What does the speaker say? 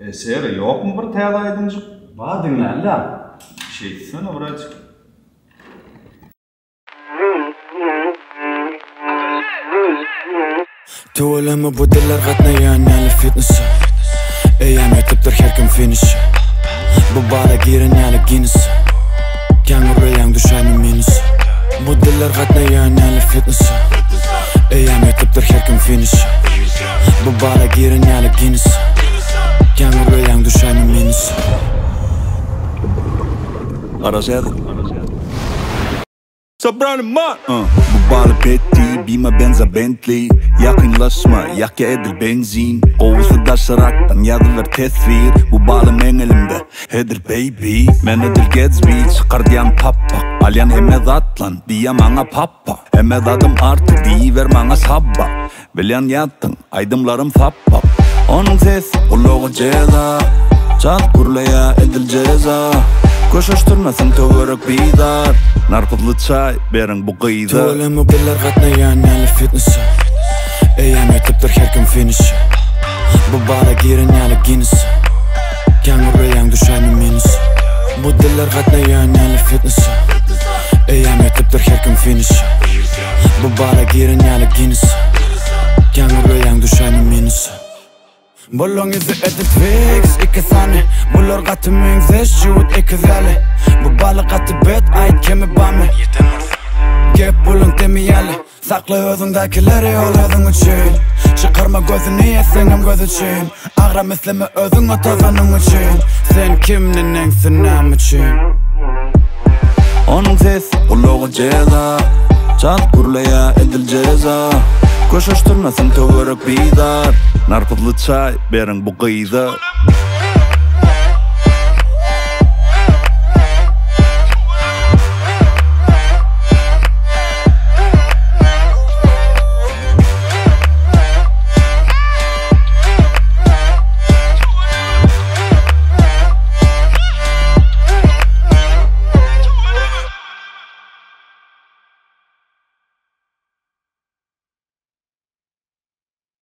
Seri yok mu bir teyze aydınca? Var dinle lan. Şeysene bırak. تولما بودلر غتنا يانا الفتنس ايام يتبتر حركم فينش ببالا جيرن يالا جينس كان ريان دوشاي من مينس بودلر غتنا يانا الفتنس ايام يتبتر حركم فينش ببالا جيرن يالا جينس كان ريان دوشاي من مينس Arased Sobrani man Bu balı Betty Bima benza Bentley Yakınlaşma Yakya edil benzin Oğuzlu daşaraktan yadılar tesvir Bu balım en elimde Hedir baby Men edil Gatsby Çıkardiyam pappa Alyan hemed atlan Diyem ana pappa Hemed adım artık Diyiver mana sabba Velyan yattın Aydımlarım fappa Onun sesi Uluğu ceza Çal kurlaya edil ceza Koşuşturmasın tövörük bidar Narpıdlı çay berin bu kıyda تولما بودلر غتنا يانا الفتنس ايام يتبتر حركم فينش ببالا جيرن يالا جينس كان ريان دوشاي من مينس بودلر غتنا يانا الفتنس ايام يتبتر حركم فينش ببالا جيرن يالا جينس كان ريان دوشاي من مينس Bolong izi edit fix, ikke sani Bullor gati mingze, shoot ikke zali Bu balı gati bet, ait kemi bami Gep bulun demeyeli Sakla özündakileri ol özün için Çıkarma gözünü yesin göz için Ağra mislimi özün o tozanın için Sen kimnin ensin nam için Onun sesi uluğu ceza Çal kurlaya edil ceza Koşuşturmasın tövörük bidar Narpıdlı çay berin bu kıyda